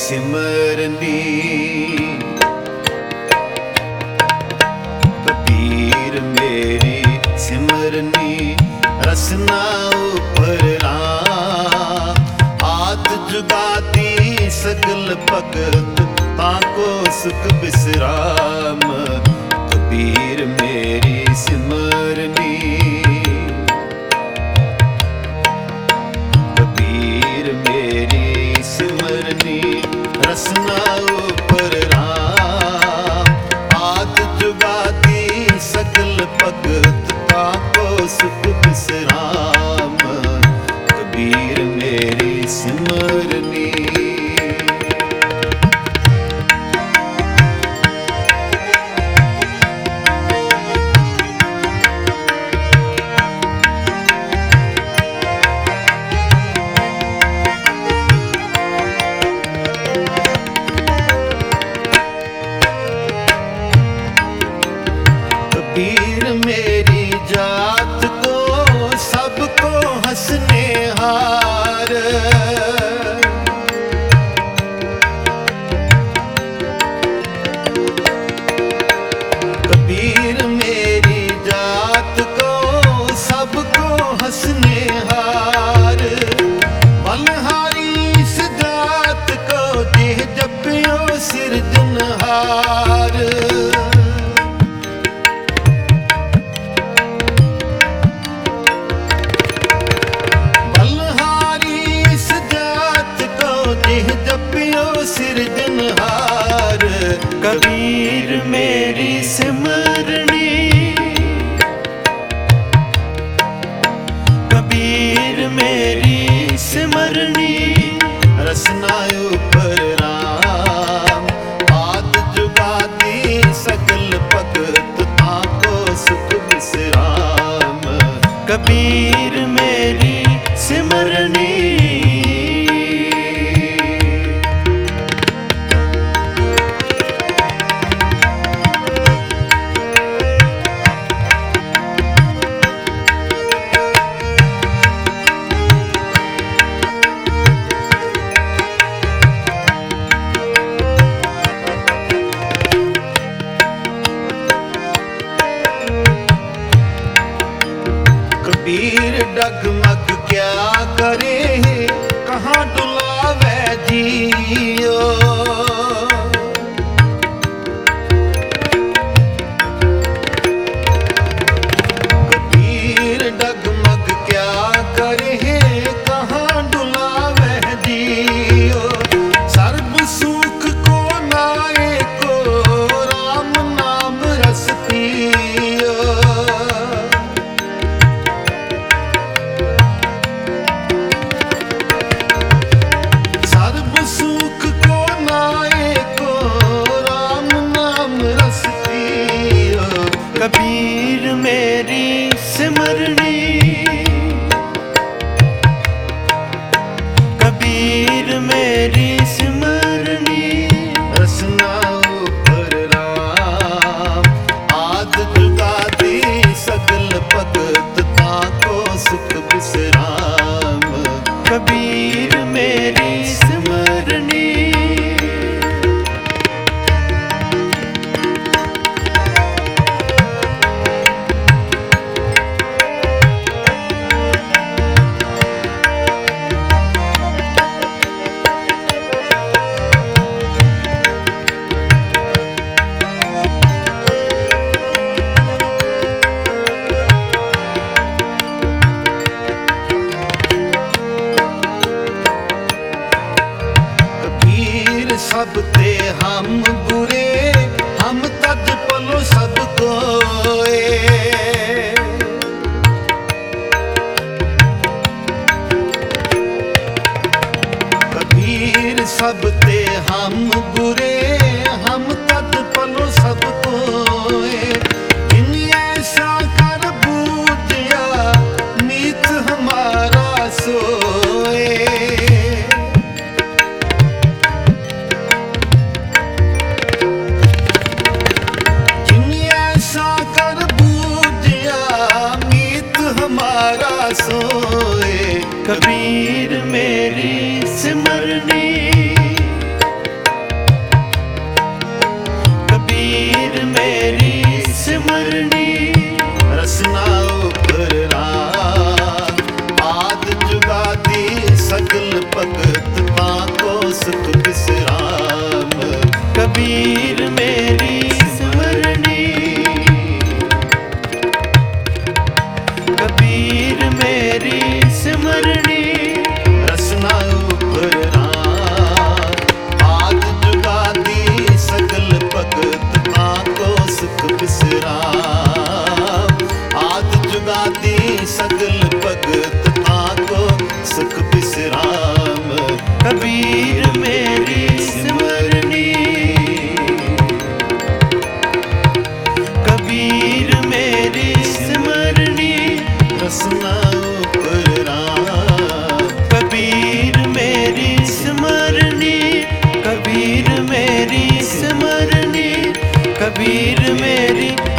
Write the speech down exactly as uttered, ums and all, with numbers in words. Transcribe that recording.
सिमरनी। कबीर मेरी सिमरनी रसना ऊपर राम। आद जुगाती सगल भगत ताको सुख विश्राम। कबीर मेरी सिमरनी। कबीर मेरी सिमरनी रसना ऊपर राम। आद जुगाती सगल भगत ताको सुख विश्राम। कबीर मेरी सिमरनी। कबीर मेरी जात को सबको हंसने हार। कबीर मेरी जात को सबको हंसने हार। बलहारी इस जात को देह जपियो सिरजनहार। सिरजनहार कबीर मेरी सिमरनी। कबीर मेरी सिमरनी रसना ऊपर राम। आद जुगाती सकल भगत ताको सुख विश्राम। कबीर मेरी सिमरनी। कबीर डगमग क्या करे कहाँ डुलावे जियो। कबीर डगमग क्या करे कहाँ डुलावे जियो। सर्व सुख को नाए को राम नाम रस पियो। कबीर मेरी सिमरनी। कबीर मेरी सिमरनी रसना ऊपर राम। आद जुगाती सगल भगत ताको सुख विश्राम। कबीर मेरी सिमरनी। सब ते हम बुरे हम तज पलो सब कोए। कबीर सब ते हम बुरे हम तज पलो सब कोए। इन ऐसा कर बूझया मीत हमारा सोए। सोए कबीर मेरी सिमरनी। बिसराम। आद जुगादी सगल भगत ताको सुख बिसराम। कबीर मेरी सिमरनी, कबीर मेरी सिमरनी रसना ऊपर राम। कबीर मेरी सिमरनी, कबीर मेरी सिमरनी, कबीर मेरी